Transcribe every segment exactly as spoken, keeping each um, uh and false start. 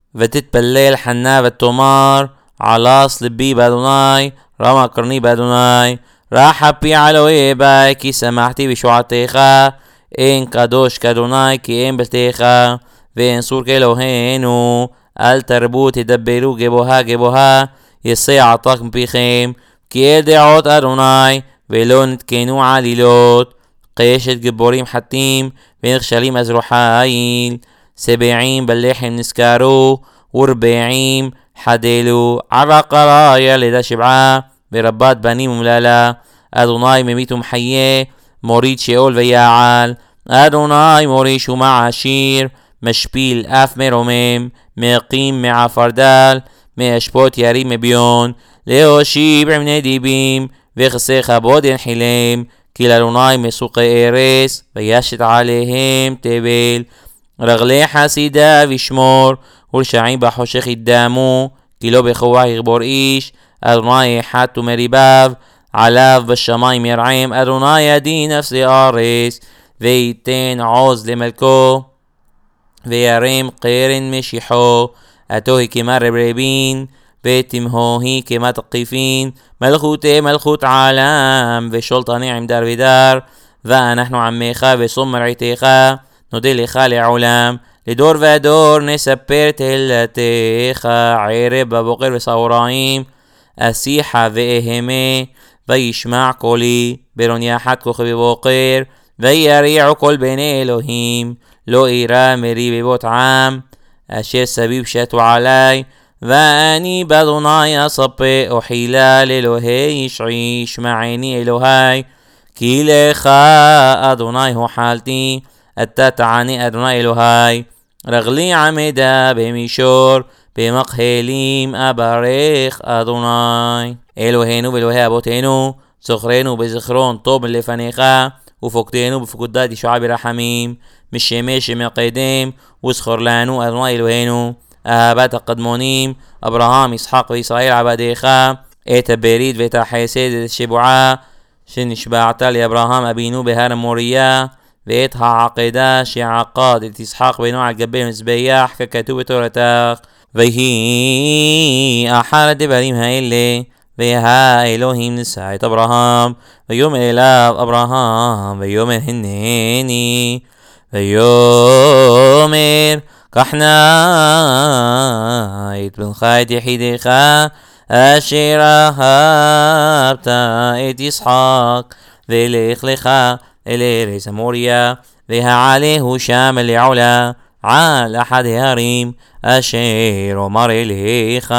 ותתפלל חנה ותאמר עלס ליבי באדוני רמה קרני באדוני רחפי על אויבי כי שמחתי בשועתך אין קדוש כאדוני כי אין בלתך ואין סור כאלוהינו אל תרבו תדברו גבוהה גבוהה יסע עתק מפיכם כי אל דעות אדוני ולא נתקנו עלילות קשת גיבורים חתים ונכשלים אזרו חיל سبعين باللحم نسكارو وربعين حدلو عرق رايا لدى شبعا بربات بني مملالا أدوناي مميتم حيه مريد شئول وياعال أدوناي مريشو مع عشير مشبيل أف مرمم مقيم مع فردال مشبوت يريم بيون ليوشيب عمنا ديبيم وخسيخ بودين حليم كلا أدوناي مسوق إيريس وياشت عليهم تبيل רגלי חסידה ושמור ורשעים בחושך ידמו כי לא בכוח יגבור איש אדוני אחד ומריביו עליו בשמיים ירעם אדוני ידין נפסי ארץ וייתן עוז למלכו וירם קרן משיחו אתוהי כמרברבין ותמהוהי כמתקיפין מלכותי מלכות עולם ושולטני עם דר ודר ואנחנו עמך וסום מרעיתך נודה לך לעולם לדור ודור נספר תהילתך ערב בבוקר וסהריים אשיחה ואהמה וישמע קולי ברוניה אחת כוכבי בוקר ויריעו כל בני אלוהים לא אירא מרי בבות עם אשר סביב שתו עלי ואני באדוני אספה אוחילה לאלוהי ישעי שמעני אלוהי כי לך אדוני הוחלתי אתה תעני אדוני אלוהי רגלי עמדה במישור במקהלים אברך אדוני אלוהינו ואלוהי אבותינו זכרנו בזכרון טוב לפניך ופוקדנו בפקודת ישועה ברחמים משמש מקדם וזכור לנו אדוני אלוהינו אהבת הקדמונים אברהם ישחק וישראל עבדיך את הברית ואת החסד ואת השבועה שנשבעת לאברהם אבינו בהר מוריה ואת העקדה שעקד את ישחק בינו על גבי מזבח ככתוב בתורתך ויהי אחר הדברים האלה והאלוהים נשא את אברהם ויאמר אליו אברהם ויאמר הנני ויאמר קח נא את בנך את יחידך אשר אהבת את ישחק ולך לך אל ארץ המוריה והעלהו שם לעולה על אחד ההרים אשר אומר אליך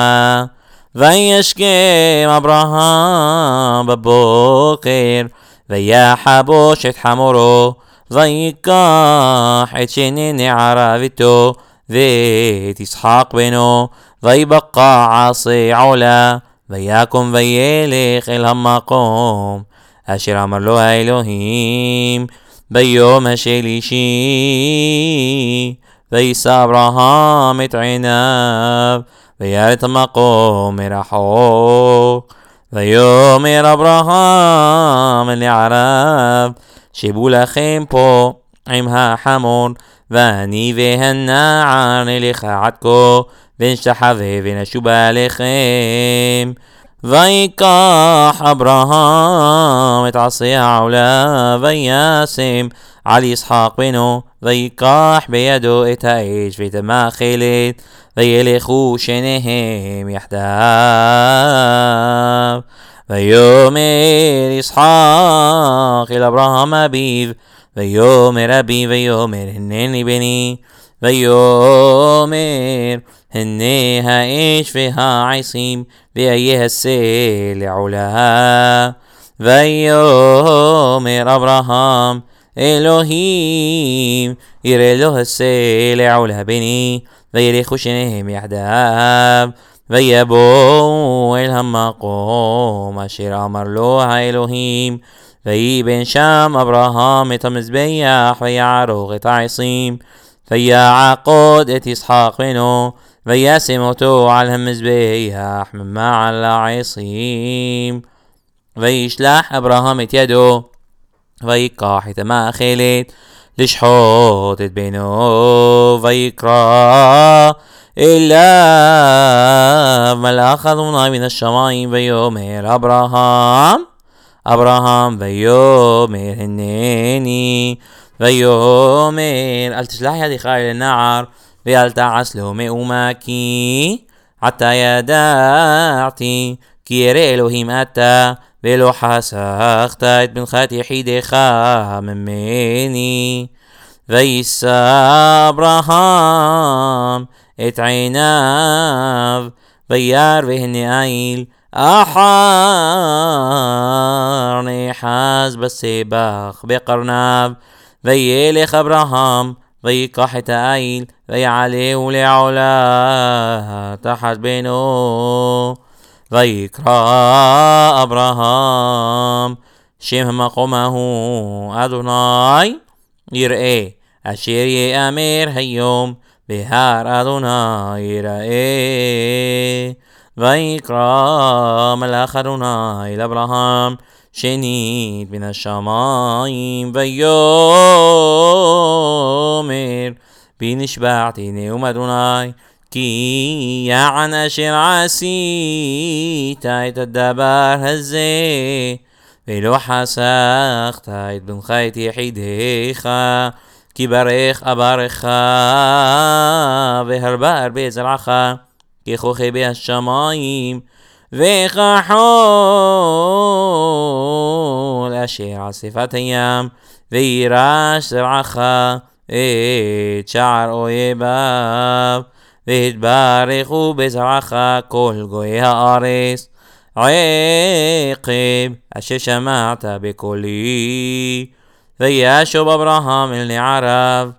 וישכם אברהם בבוקר ויחבוש את חמורו ויקח את שני נעריו איתו ואת ישחק בנו ויבקע עשה עולה ויקום וילך אל המקום אשר אמר לו האלוהים ביום השלישי וישא אברהם את עיניו וירא את המקום מרחוק ויאמר אברהם לנעריו שבו לכם פה עם החמור ואני והנער נלך עד כה ונשתחווה ונשוב עליכם ויקח אברהם את עשה העולה וישם על ישחק בנו ויקח בידו את האש ואת המאכלת וילכו שניהם יחדיו ויאמר ישחק אל אברהם אביו ויאמר אבי ויאמר הנני בני ויאמר הנה האש והעשים ואיה הסה לעולה ויאמר אברהם אלוהים יראה לו הסה לעולה בני וילכו שניהם יחדיו ויבואו אל המקום אשר אמר לו האלוהים ויבן שם אברהם את המזבח ויערוך את העשים ויעקוד את ישחק בנו וישם אותו על המזבח ממעל העשים וישלח אברהם את ידו ויקח את המאכלת לשחוט את בנו ויקרא אליו מלאך אדוני מן השמיים ויאמר אברהם אברהם ויאמר הנני ויאמר אל תשלח ידך אל הנער ואל תעש לו מאומה כי עתה ידעתי כי ירא אלוהים אתה ולא חסכת את בנך את יחידך ממני. ויישא אברהם את עיניו וירא והנה איל אחר נחש בסבך בקרניו. וילך אברהם ויקח את האיל ויעלהו לעולה תחת בנו. ויקרא אברהם שם מקומו אדוני יראה אשר יאמר היום בהר אדוני יראה. ויקרא מלאך אדוני לאברהם שנית מן השמיים ויאמר בי נשבעתי נאום אדוני כי יען אשר עשית את הדבר הזה ולא חסכת את בנך את יחידך כי ברך אברך והרבה הרבה זרעך ככוכבי השמיים וכחול אשר על שפת הים וירש זרעך את שער אויביו והתברכו בזרעך כל גויי הארץ עקב אשר שמעת בקולי. וישוב אברהם אל נעריו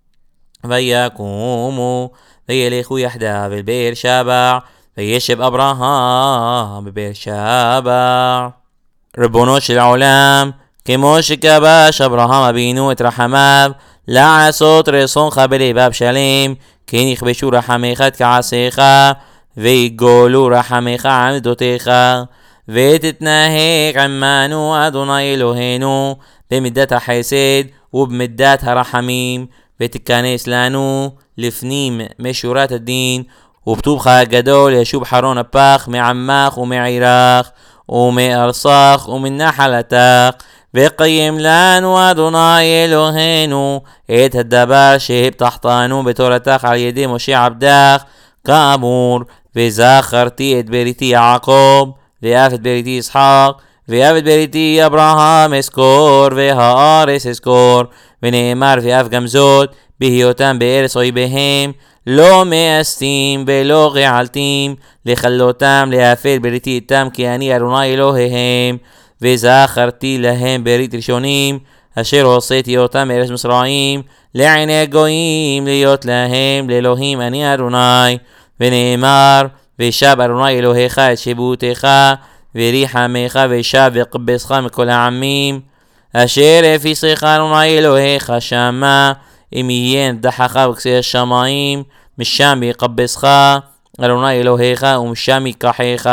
ויקומו וילכו יחדיו אל באר שבע וישב אברהם בבאר שבע. ריבונו של עולם, כמו שכבש אברהם אבינו את רחמיו לעשות רצונך בלבב שלם, כן יכבשו רחמיך את כעסיך ויגולו רחמיך עמדותיך. ותתנהג עמנו אדוני אלוהינו במידת החסד ובמידת הרחמים, ותיכנס לנו לפנים משורת הדין ובטובך הגדול ישוב חרון אפך מעמך ומעירך ומארצך ומנחלתך. וקיים לנו אדוני אלוהינו את הדבר שהבטחתנו בתורתך על ידי משה עבדך כאמור. וזכרתי את בריתי יעקב ואף את בריתי יצחק ואף את בריתי אברהם אזכור והארץ אזכור. ונאמר ואף גם זאת בהיותם בארץ אויביהם לא מאסתים ולא געלתים לכלותם להפר בריתי איתם כי אני אדוני אלוהיהם. וזכרתי להם ברית ראשונים אשר הוצאתי אותם מארץ מצרים לעיני גויים להיות להם לאלוהים אני אדוני. ונאמר ושב אדוני אלוהיך את שבותך וריחמך ושב וקבצך מכל העמים אשר הפיסך אדוני אלוהיך שמה אם יהיה נדחך בכסי השמיים משם יקבצך אדוני אלוהיך ומשם ייקחך.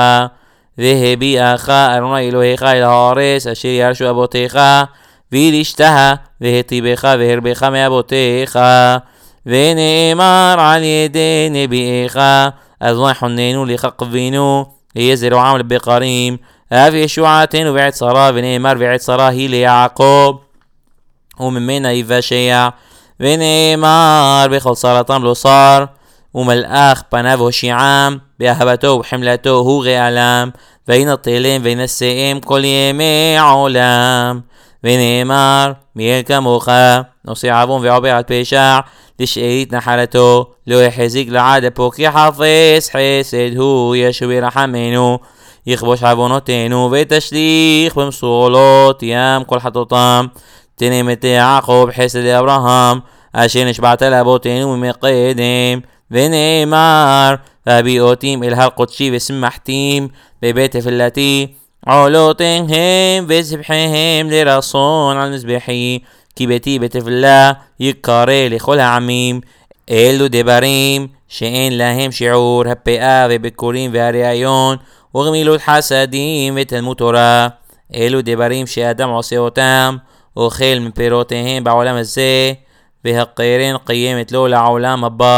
והביאך אדוני אלוהיך אל הארץ אשר ירשו אבותיך וירשתה והטיבך והרבך מאבותיך. ונאמר על ידי נביאיך אדוני חוננו לך קבינו יהיה זרועם לבקרים אף ישועתנו בעת צרה. ונאמר בעת צרה היא ליעקב וממנה יבשע. ונאמר בכל צרתם לא שר ומלאך פניו הושיעם באהבתו ובחמלתו הוא גאלם וינטלם וינשאם כל ימי העולם. ונאמר מי אל כמוך נושא עוון ועובר על פשע לשארית נחלתו לא יחזיק לעד אפו כי חפש חסד הוא ישוע ירחמנו יכבוש עוונותינו ותשליך במסולות ים כל חטאותם. תנם את יעקב חסד לאברהם אשר נשבעת לאבותינו ממקדם. ונאמר והביאותים אל הר קודשי ושמחתים בבית תפילתי עולותיהם וזבחיהם לרצון על מזבחי כי ביתי בתפילה יקרא לכל העמים. אלו דברים שאין להם שיעור הפאה וביקורים והראיון וגמילות חסדים ותלמוד תורה. אלו דברים שאדם עושה אותם אוכל מפירותיהם בעולם הזה והקרן קיימת לו לעולם הבא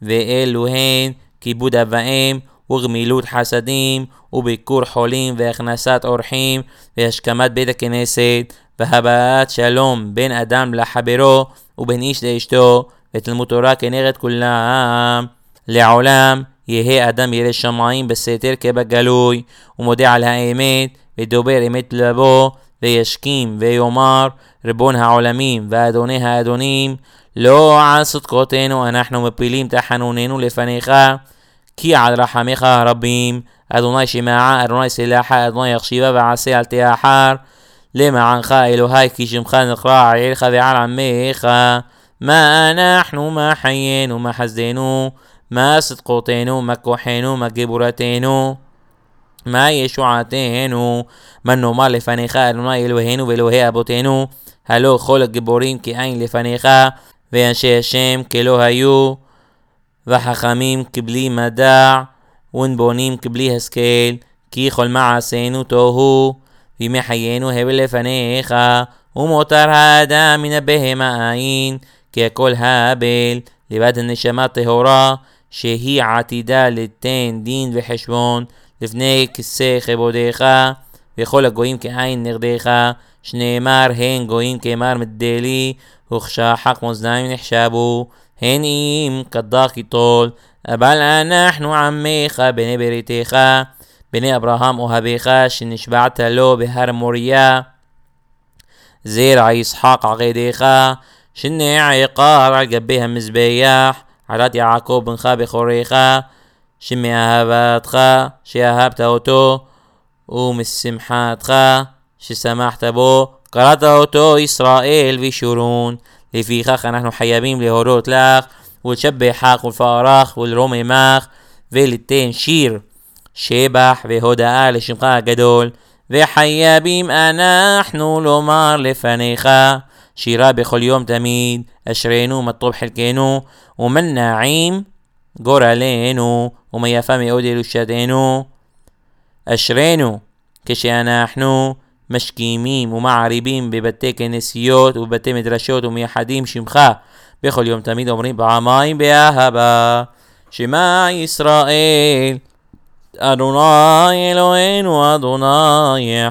ואלו הן כיבוד אב ואם וגמילות חסדים וביקור חולים והכנסת אורחים והשכמת בית הכנסת והבעת שלום בין אדם לחברו ובין איש לאשתו ותלמוד תורה כנגד כולם. לעולם יהא אדם ירא שמיים בסתר כבגלוי ומודה על האמת ודובר אמת לבו וישכים ויאמר ריבון העולמים ואדוני האדונים לא על צדקותינו אנחנו מפילים תחנוננו לפניך כי על רחמך הרבים אדוני שמעה אדוני סלחה אדוני יחשיבה ועשה אל תאחר למענך אלוהי כי שמך נקרא על עירך ועל עמך מה אנחנו מה חיינו מה חסדנו מה צדקותינו מה כוחנו מה גיבורתנו מה ישועתנו מה נאמר לפניך אדוני אלוהינו ואלוהי אבותינו הלא כל הגיבורים כאין לפניך ואנשי השם כלא היו וחכמים כבלי מדע ונבונים כבלי השכל כי כל מעשינו תוהו וימי חיינו הבל לפניך ומותר האדם מן הבהמה אין כי הכל הבל לבד הנשמה טהורה שהיא עתידה ליתן דין וחשבון לפני כיסא כבודך וכל הגויים כאין נגדך שנאמר הן גויים כאמר מדלי וכשחק מאזניים נחשבו הן אם קדח יטול אבל אנחנו עמך בני בריתך בני אברהם אוהביך שנשבעת לו בהר מוריה זרע יצחק עקדיך שנעקר על גבי המזבח עדת יעקב בנך בכורך שמאהבתך שאהבת אותו ומשמחתך ששמחת בו קראת אותו ישראל וישורון לפיכך אנחנו חייבים להורות לך ולשבחך ולפארך ולרוממך וליתן שיר שבח והודאה לשמך הגדול וחייבים אנחנו לומר לפניך שירה בכל יום תמיד אשרינו מה טוב חלקנו ומן נעים גורלנו ומה יפה מאוד ירושתנו אשרינו כשאנחנו משכימים ומעריבים בבתי כנסיות ובבתי מדרשות ומייחדים שמך בכל יום תמיד אומרים פעמיים באהבה שמע ישראל אדוני אלוהינו אדוני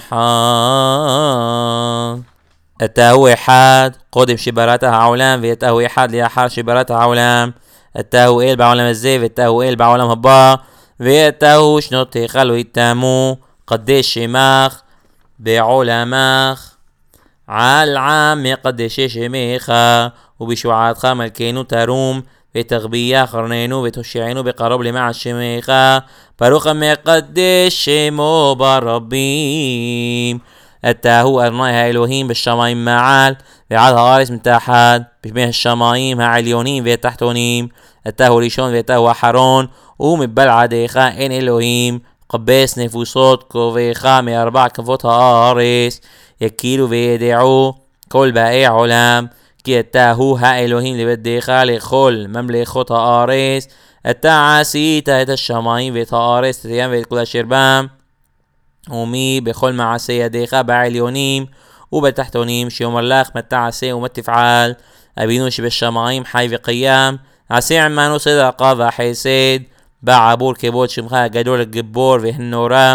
אחד. אתה הוא אחד קודם שבראת העולם ואתה הוא אחד לאחר שבראת העולם. אתה הוא אל בעולם הזה ואתה הוא אל בעולם הבא ואתה הוא שנותיך לא יתמו קדש שמך בעולמך על עם מקדש שמך ובשועתך מלכנו תרום ותגביה קרננו ותושיענו בקרוב למען שמך ברוך המקדש שמו ברבים. אתה הוא אדוני האלוהים בשמיים מעל ועל הארץ מתחת בשמי השמיים העליונים והתחתונים. אתה הוא ראשון ואתה הוא אחרון ומבלעדיך אין אלוהים. קבס נפוסות כובעך מארבע כפות הארץ יכירו וידעו כל באי עולם כי אתה הוא האלוהים לבדך לכל ממלכות הארץ. אתה עשית את השמיים ואת הארץ את הים ואת כל אשר בם ומי בכל מעשה ידיך בעליונים ובתחתונים שיאמר לך מה תעשה ומה תפעל. אבינו שבשמיים חי וקיים עשה עמנו צדקה וחסד בעבור כבוד שמך הגדול הגיבור והנורא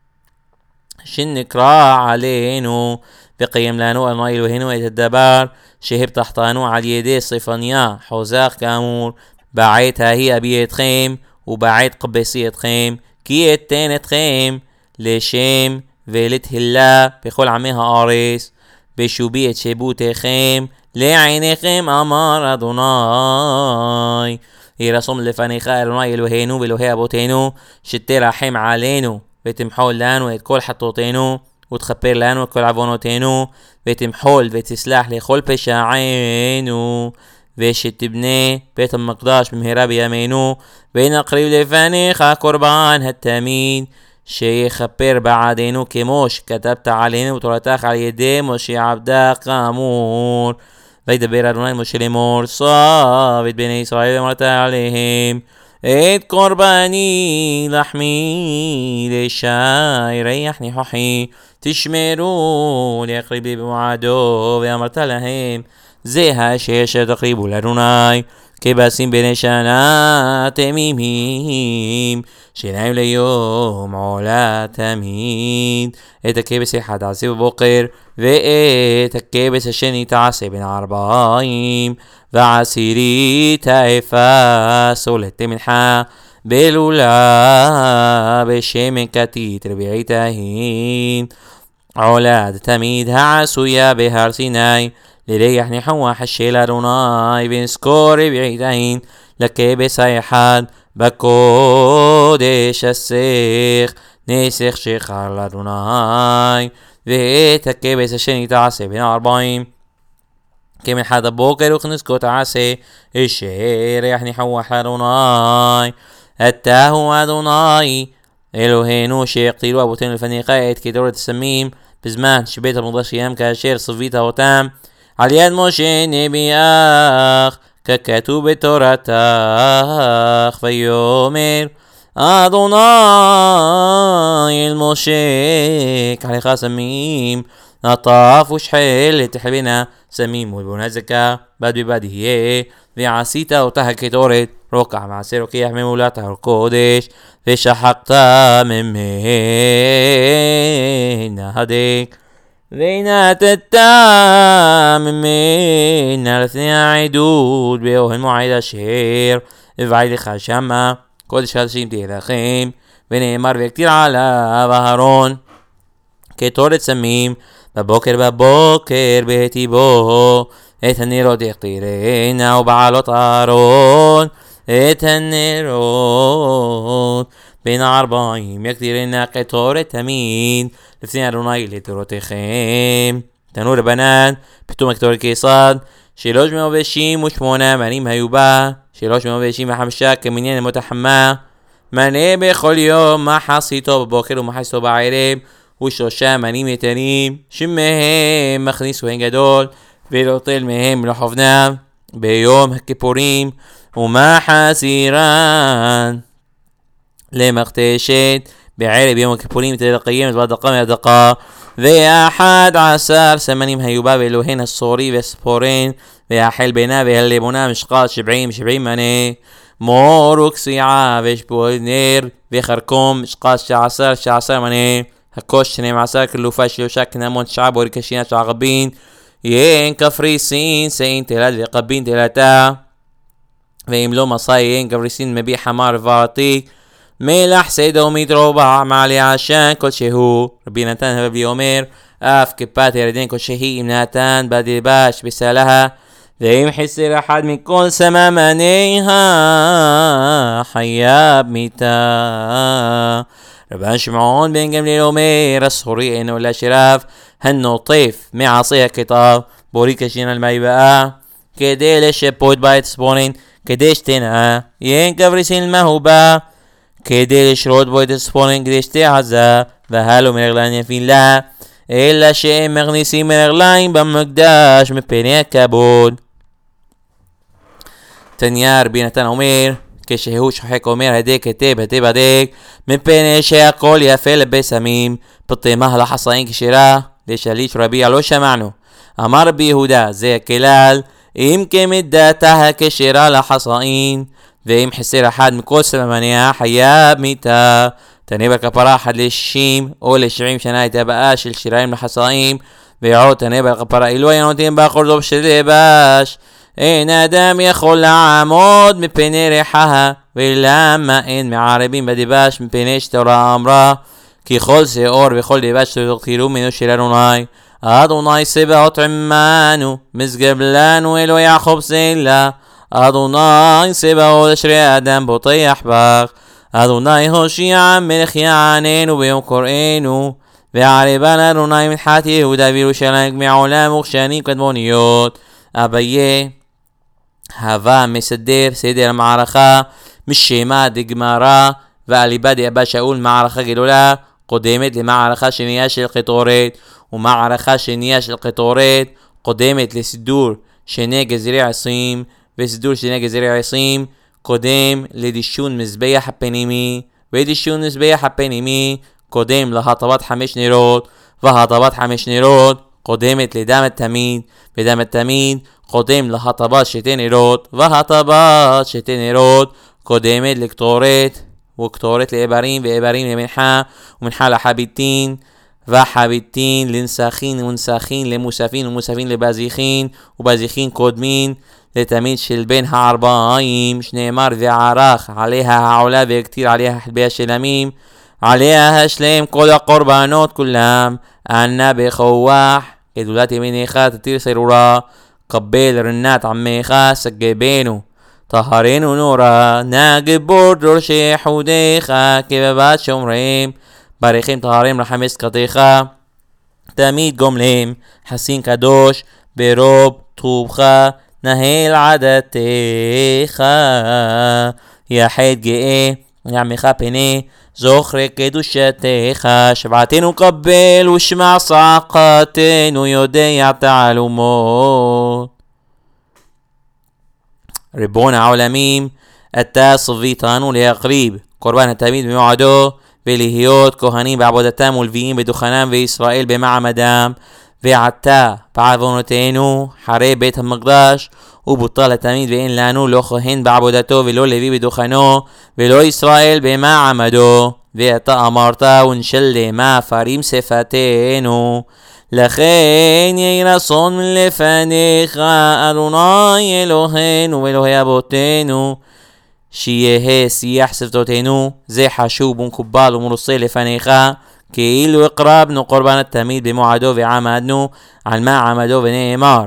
שנקרא עלינו וקיים לנו אדוני אלוהינו את הדבר שהבטחתנו על ידי ספניה חוזך כאמור בעת ההיא אביא אתכם ובעת קבסי אתכם כי אתן אתכם לשם ולתהילה בכל עמי הארץ בשובי את שבותיכם לעיניכם אמר אדוני. יהי רצון לפניך אדוני אלוהינו ואלוהי אבותינו שתרחם עלינו ותמחול לנו את כל חטאותינו ותכפר לנו את כל עוונותינו ותמחול ותסלח לכל פשענו ושתבנה בית המקדש במהרה בימינו ונקריב לפניך קורבן התמיד שיכפר בעדנו כמו שכתבת עלינו בתורתך על ידי משה עבדך כאמור. וידבר אדוני משה לאמור סב את בני ישראל ואמרת עליהם את קורבני לחמי לשי ריח ניחוחי תשמרו להקריב לי במועדו ואמרת להם זה השיר שתקריבו לאדוני כבשים בני שנה תמימים, שיניים ליום עולה תמיד. את הכבש אחד תעשה בבוקר, ואת הכבש השני תעשה בין ארבעים, ועשירית האפס הולדת מנחה בלולה בשמן כתית רביעית ההין. עולד תמיד העשויה בהר סיני, לריח ניחוח של אדוני ונזכור רביעית ההין. לכבש האחד בקודש הסך נסך שחר לאדוני, ואת הכבש השני תעשה בין ארבעים, כמנחת הבוקר וכנסקו תעשה אשר ריח ניחוח לאדוני. אתה הוא אדוני אלוהינו שהקטילו אבותינו לפניך את קטורת הסמים בזמן שבית המקדש קיים, כאשר צווית אותם על יד משה נביאך ככתוב בתורתך. ויאמר אדוני אל משה, קח לך סמים נטף ושחל תחל בנה סמים ולבונה זכה בד בבד יהיה, ועשית אותה הקטורת רוקע מעשה רוקח ממולת הר קודש, ושחקת ממנה הדק, ונתת ממנה לפני העדות באוהל מועד אשר הבאתי לך שמה קודש קודשים תהיה לכם. ונאמר ויקטיר עליו אהרון קטורת סמים בבוקר בבוקר בהטיבו, את הנרות יקטירנה ובעלות אהרון את הנרות בין ארבעים יקטירנה קטורת תמיד לפני אדוני לתורותיכם. תנור רבנן פתאום קטורת כיסד שלוש מאות ושישים ושמונה מנים היו בה, שלוש מאות ושישים וחמישה כמניין ימות החמה, מנה בכל יום מחסיתו בבוקר ומחסיתו בערב, ושלושה מנים יתרים שמהם מכניס והם גדול ולוטל מהם לחובניו ביום הכיפורים, ומחסירן למכתשת בערב יום הכיפורים תהיה לקיים והדקה מהדקה. ואחד עשר סמנים היו בה ואלוהן הסורי והספורן והחל בינה והלבונה משקל שבעים שבעים מנה, מור וקסיעה ושפועל נר וחרקום משקל שעשר שעשר מנה, הכוש שניים עשר כלופה שלושה כנמון תשעה בורי קשינה של ערבין, יין כפריסין סין תלת וקבין תלתה, ואם לא מסע יין כפריסין מביא חמר ועתיק מלח סדו מתרובע מעלי עשן כלשהו. רבי נתן הרבי אומר אף כפת ירדן כלשהי אם נתן בדבש בסלها, ואם חסר אחד מכל סממניה חייב מיתה. רבן שמעון בן גמליאל אומר הסחורי אינו אלא שרף הנוטף מעשי הכתב בורי קשינה למייבאה כדי לשפות בית ספורין כדי שתנאה, יין כפריסין מהו בה כדי לשרות בו את הספורין כדי שתעזה, והלו מרגליים יפין לה, אלא שהם מכניסים מרגליים במקדש מפני הכבוד. תניא רבי נתן אומר כשהוא שוחק אומר הדק היטב היטב הדק מפני שהכל יפה לבשמים פתמה לחסאים כשרה לשליש רביע לא שמענו. אמר רבי יהודה זה הכלל אם כמידתה הכשרה לחסאים, ואם חסר אחד מכל סממניה חייב מיתה. תנה בכפרה אחד לשישים או לשבעים שנה את הבאה של שיריים לחסאים, ועוד תנה בכפרה אילו היה נותן באחור דוב של לבש, אין אדם יכול לעמוד מפני ריחה, ולמה אין מערבים בדבש מפני שתורה אמרה כי כל שאור וכל דבש תתחילו ממנו של אדוני. אדוני סבאות עמנו משגב לנו אלו יעקב סלע, אדוני סבאות אשרי אדם בוטח בך, אדוני הושיע מלך יעננו ביום קוראנו, וערבן אדוני מנחת יהודה וירושלים מעולם וכשנים קדמוניות. אביה הווה מסדר סדר המערכה משמה דגמרה, ועליבה דאבא שאול מערכה גדולה קודמת למערכה שנייה של קטורת, ומערכה שנייה של קטורת קודמת לסידור שני גזירי עשרים, וסידור שני גזירי עשרים קודם לדישון מזבח הפנימי, ודישון מזבח הפנימי קודם להטבת חמש נרות, והטבת חמש נרות קודמת לדם התמיד, ודם התמיד קודם להטבת שתי נרות, והטבת שתי נרות קודמת לקטורת, וקטורת לאיברים, ואיברים למנחה, ומנחה לחביתין, וחביתין לנסחין ונסחין למוספין, ומוספין לבזיחין, ובזיחין קודמין לתמיד של בין הארבעים, שנאמר וערך עליה העולה והקטיר עליה חלבי השלמים, עליה השלם כל הקורבנות כולם, אנה בכוח גדולת ימינך תתיר סרורה, קבל רנת עמך סגבנו, طهرנו נורה, נגבור דורשי חודיך כבבת שומרים, בריחים טהרים רחמי סקתיך, תמיד גומלים, חסין קדוש, ברוב טובך, נהל עדתיך, יחד גאה, יעמך פני, זוכרי קדושתיך, שבעתנו קבל ושמע צעקתנו, יודע תעלומות. ריבון העולמים, אתה צוויתנו להקריב קורבן התמיד במועדו, ולהיות כהנים בעבודתם ולוויים בדוכנם וישראל במעמדם, ועתה בעוונותינו חרי בית המקדש ובוטל התמיד, ואין לנו לא כהן בעבודתו ולא לוי בדוכנו ולא ישראל במעמדו, ואתה אמרת ונשלמה פרים שפתנו, לכן יהי רצון מלפניך אדוני אלוהינו ואלוהי אבותינו, שיהיה שיח שפתותינו, זה חשוב ומקובל ומרוצה לפניך, כאילו הקרבנו קורבן התמיד במועדו ועמדנו על מעמדו, ונאמר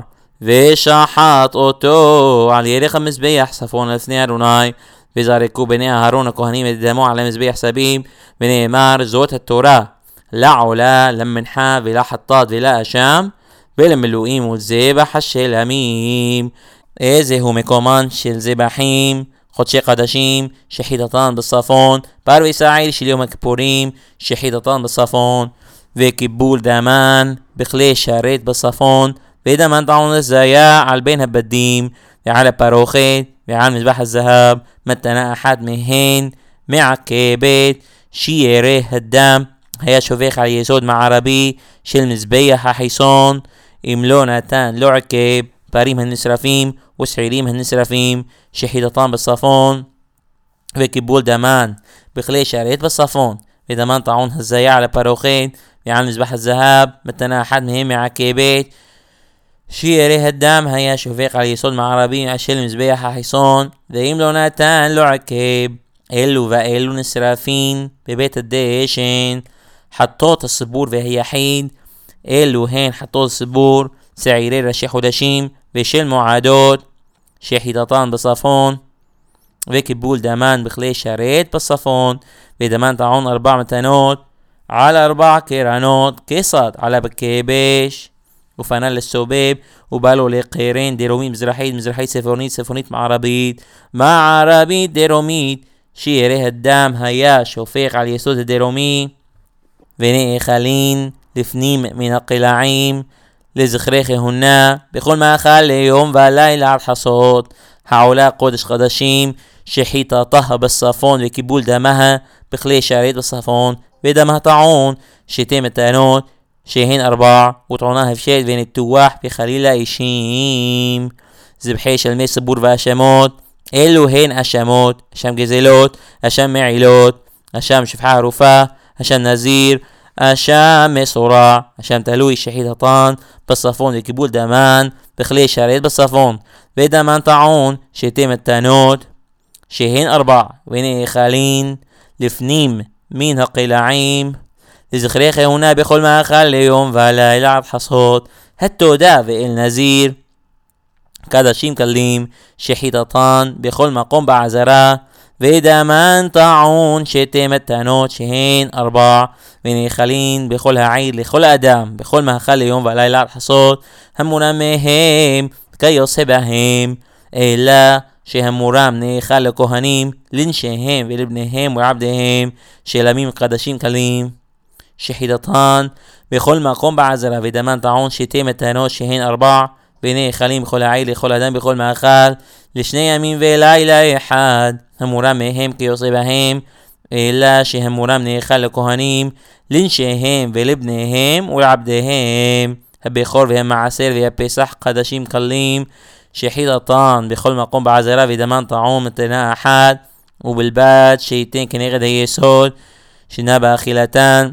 ושחט אותו על ירך המזבח צפון לפני אדוני, וזרקו בני אהרון הכהנים את דמו על המזבח סביב, ונאמר זאת התורה לעולה למנחה ולחטאת ולאשם ולמילואים ולזבח השלמים. איזה הוא מקומן של זבחים חודשי קדשים שחיטתן בצפון, פרוי סעיר של יום הכיפורים שחיטתן בצפון, וקיבול דמן בכלי שרת בצפון, ודמן טעון לזיה על בין הבדים ועל הפרוכת ועל מזבח הזהב, מתנה אחת מהן מעכבת, שירא הדם היה שופך על יסוד מערבי של מזבח החיסון, אם לא נתן לא עקב פרים הנשרפים ושעירים הנשרפים שחיטתם בצפון, וקיבול דמן בכלי שרת בצפון, ודמן טעון הזיה על הפרוכת ועל מזבח הזהב, מתנה אחת מהם מעכבת, שירא הדם היה שופך על יסוד מערבי של מזבח החיסון, ואם לא נתן לא עקב, אלו ואלו נשרפים בבית הדשן, חטות הסיבור והיחיד, אלו הן חטות הסיבור, שעירי ראשי חודשים ושל מועדות שחיטתן בצפון, וקיבול דמן בכלי שרת בצפון, ודמן טעון ארבע מתנות על ארבע קרנות, כסד על הבקבש ופנה לסובב, ובא לו לקרן דרומית מזרחית, מזרחית צפונית, צפונית מערבית, מערבית דרומית, שירא הדם היה שופך על יסוד הדרומי, ונאכלין לפנים מן הקלעים לזכרי כהונה בכל מאכל ליום ולילה עד חצות, העולה קודש חדשים שחיטתה בצפון, וקיבול דמها בכלי שרת בצפון, ודמها טעון שתי מתנות שהן ארבע, וטעונה הפשט ונתוח בחליל האישים. זבחי שלמי סיבור והשמות, אלו הן השמות, השם גזלות, השם מעילות, השם שפחה ערופה, השם נזיר, השם מסורה, השם תלוי שחיטתן בצפון, וקיבול דמן בכלי שרת בצפון, ודמן טעון שתי מתנות שהן ארבע, ונאכלין לפנים מן הקלעים לזכרי כהונה בכל מאכל ליום ולילה עד חצות, התודה ואל נזיר קדשים קלים שחיטתן בכל מקום בעזרה, ודמן טעון שתי מתנות שהן ארבע, ונאכלין בכל העיר לכל האדם בכל מאכל ליום ולילה עד חצות, המורם מהם כיוצא בהם, אלא שהמורם נאכל לכהנים לנשיהם ולבניהם ועבדיהם שלמים קדשים קלים שחיטתן בכל מקום בעזרה, ודמן טעון שתי מתנות שהן ארבע, ונאכלים בכל העיר לכל אדם בכל מאכל לשני ימים ולילה אחד, המורם מהם כיוצא בהם, אלא שהמורם נאכל לכהנים לנשיהם ולבניהם ולעבדיהם, הבכור והמעשר והפסח קדשים קלים שחיטתן בכל מקום בעזרה ודמן טעום מתנה אחת ובלבד שייתן כנגד היסוד שינה באכילתן.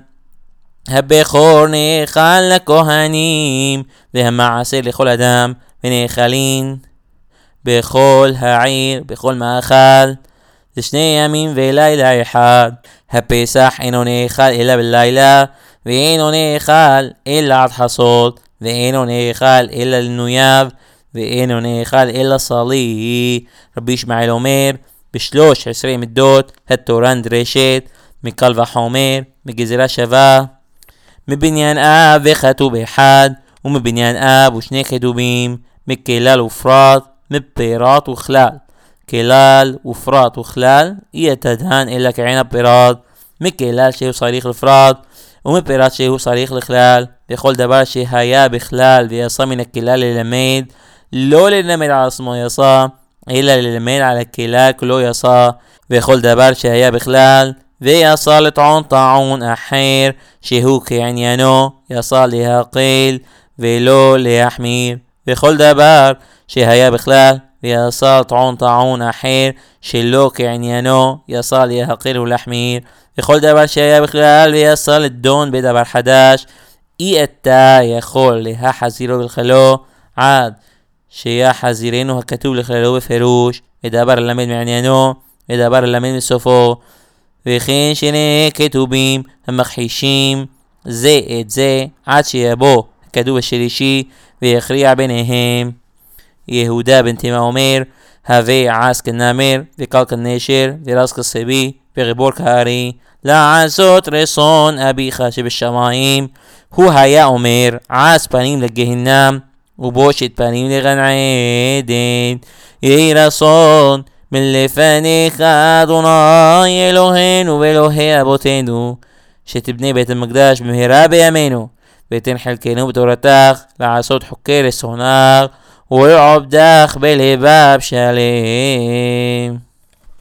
הבכור נאכל לכהנים והמעשר לכל אדם ונאכלין בכל העיר בכל מאכל לשני ימים ולילה אחד. הפסח אינו נאכל אלא בלילה ואינו נאכל אלא עד חסות ואינו נאכל אלא לנויב ואינו נאכל אלא סלי. רבי ישמעאל אומר בשלוש עשרה מדות התורה נדרשת מקל וחומר מגזרה שווה מבניין אב וכתוב אחד ומבניין אב ושני כתובים מכלל ופרט מפירות וכלל. כלל ופרט וכלל יתדהן אלא כעין הפירות מכלל שהוא צריך לפרט ומפירות שהוא צריך לכלל. בכל דבר שהיה בכלל ויצא מן הכלל ללמד לא ללמד על עצמו יצא אלא ללמד על הכלל כולו יצא. בכל דבר שהיה בכלל ויצא לטעון טעון אחר שהוא כעניינו יצא להקל ולא להחמיר. בכל דבר שהיה בכלל ויצא לטעון טעון אחר שלא כעניינו יצא להקל ולהחמיר. בכל דבר שהיה בכלל ויצא לדון בדבר חדש אי אתה יכול להחזירו בכללו עד שיחזירנו הכתוב לכללו בפירוש ודבר ללמד מעניינו ודבר ללמד מסופו. וכן שני כתובים המכחישים זה את זה עד שיבוא הכתוב השלישי ויכריע ביניהם. יהודה בן תימה אומר הווה עס כנמר וקל כנשר ורס כסבי וריבור כארי לעשות רצון אביך שבשמיים. הוא היה אומר עס פנים לגהנם ובושת פנים לגן עדן. יהי רצון מלפניך אדוני אלוהינו ואלוהי אבותינו שתבנה בית המקדש במהרה בימינו ותן חלקנו בתורתך לעשות חוקי רצונך ולעבדך בלבב שלם.